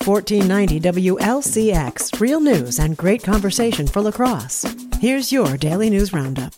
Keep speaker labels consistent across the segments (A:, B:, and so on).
A: 1490 WLCX, real news and great conversation for La Crosse. Here's your Daily News Roundup.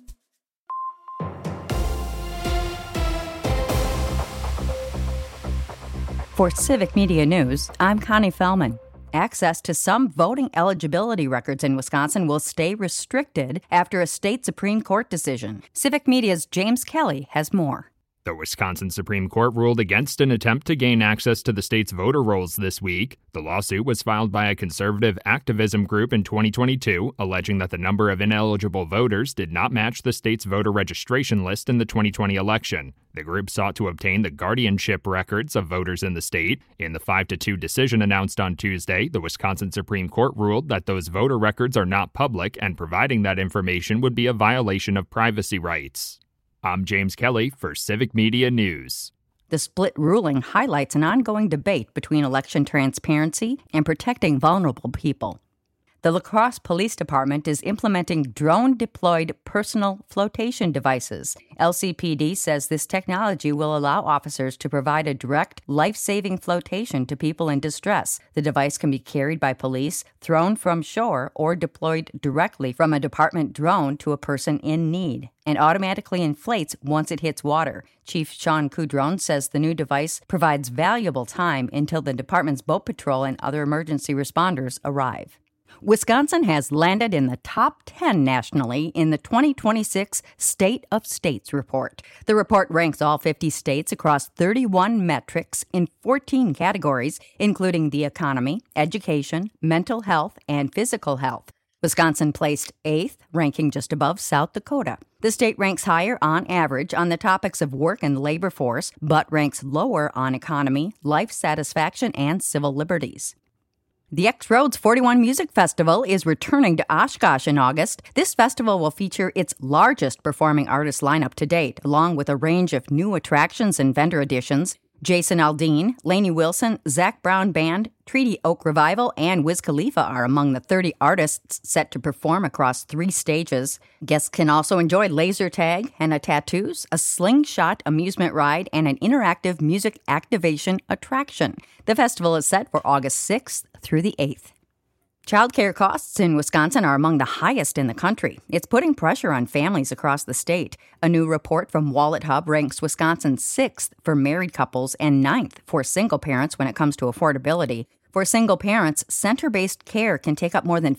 B: For Civic Media News, I'm Connie Fellman. Access to some voting eligibility records in Wisconsin will stay restricted after a state Supreme Court decision. Civic Media's James Kelly has more.
C: The Wisconsin Supreme Court ruled against an attempt to gain access to the state's voter rolls this week. The lawsuit was filed by a conservative activism group in 2022, alleging that the number of ineligible voters did not match the state's voter registration list in the 2020 election. The group sought to obtain the guardianship records of voters in the state. In the 5-2 decision announced on Tuesday, the Wisconsin Supreme Court ruled that those voter records are not public, and providing that information would be a violation of privacy rights. I'm James Kelly for Civic Media News.
B: The split ruling highlights an ongoing debate between election transparency and protecting vulnerable people. The La Crosse Police Department is implementing drone-deployed personal flotation devices. LCPD says this technology will allow officers to provide a direct, life-saving flotation to people in distress. The device can be carried by police, thrown from shore, or deployed directly from a department drone to a person in need, and automatically inflates once it hits water. Chief Sean Coudron says the new device provides valuable time until the department's boat patrol and other emergency responders arrive. Wisconsin has landed in the top 10 nationally in the 2026 State of States report. The report ranks all 50 states across 31 metrics in 14 categories, including the economy, education, mental health, and physical health. Wisconsin placed 8th, ranking just above South Dakota. The state ranks higher on average on the topics of work and labor force, but ranks lower on economy, life satisfaction, and civil liberties. The X-Roads 41 Music Festival is returning to Oshkosh in August. This festival will feature its largest performing artist lineup to date, along with a range of new attractions and vendor additions. Jason Aldean, Lainey Wilson, Zach Brown Band, Treaty Oak Revival, and Wiz Khalifa are among the 30 artists set to perform across 3 stages. Guests can also enjoy laser tag, henna tattoos, a slingshot amusement ride, and an interactive music activation attraction. The festival is set for August 6th through the 8th. Childcare costs in Wisconsin are among the highest in the country. It's putting pressure on families across the state. A new report from Wallet Hub ranks Wisconsin 6th for married couples and 9th for single parents when it comes to affordability. For single parents, center-based care can take up more than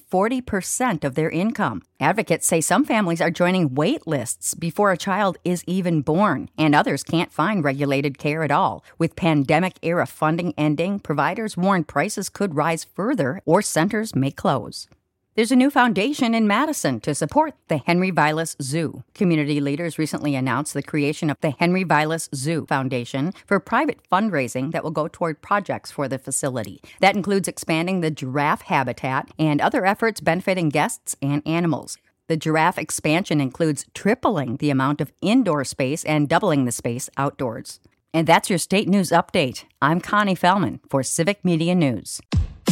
B: 40% of their income. Advocates say some families are joining wait lists before a child is even born, and others can't find regulated care at all. With pandemic-era funding ending, providers warn prices could rise further or centers may close. There's a new foundation in Madison to support the Henry Vilas Zoo. Community leaders recently announced the creation of the Henry Vilas Zoo Foundation for private fundraising that will go toward projects for the facility. That includes expanding the giraffe habitat and other efforts benefiting guests and animals. The giraffe expansion includes tripling the amount of indoor space and doubling the space outdoors. And that's your state news update. I'm Connie Fellman for Civic Media News.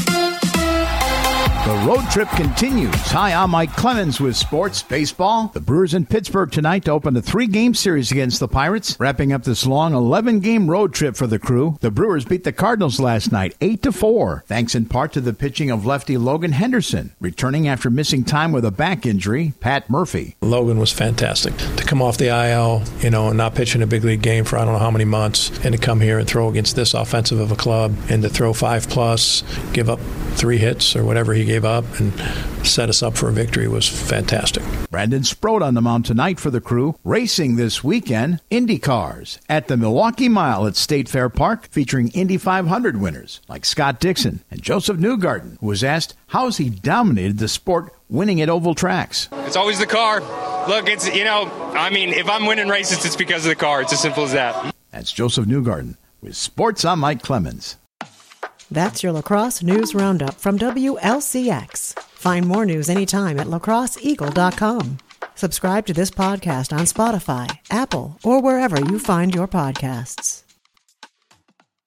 D: The road trip continues. Hi, I'm Mike Clemens with Sports Baseball. The Brewers in Pittsburgh tonight to open a 3-game series against the Pirates, wrapping up this long 11-game road trip for the crew. The Brewers beat the Cardinals last night 8-4, thanks in part to the pitching of lefty Logan Henderson. Returning after missing time with a back injury, Pat Murphy.
E: Logan was fantastic. To come off the IL, and not pitch in a big league game for I don't know how many months, and to come here and throw against this offensive of a club, and to throw 5+, give up 3 hits or whatever he gave up and set us up for a victory was fantastic.
D: Brandon Sproat on the mound tonight for the crew. Racing this weekend, Indy cars at the Milwaukee Mile at State Fair Park, featuring Indy 500 winners like Scott Dixon and Joseph Newgarden, who was asked how he dominated the sport winning at oval tracks.
F: It's always the car. Look, if I'm winning races, it's because of the car. It's as simple as that.
D: That's Joseph Newgarden with Sports. I'm Mike Clemens.
A: That's your La Crosse News Roundup from WLCX. Find more news anytime at lacrosseeagle.com. Subscribe to this podcast on Spotify, Apple, or wherever you find your podcasts.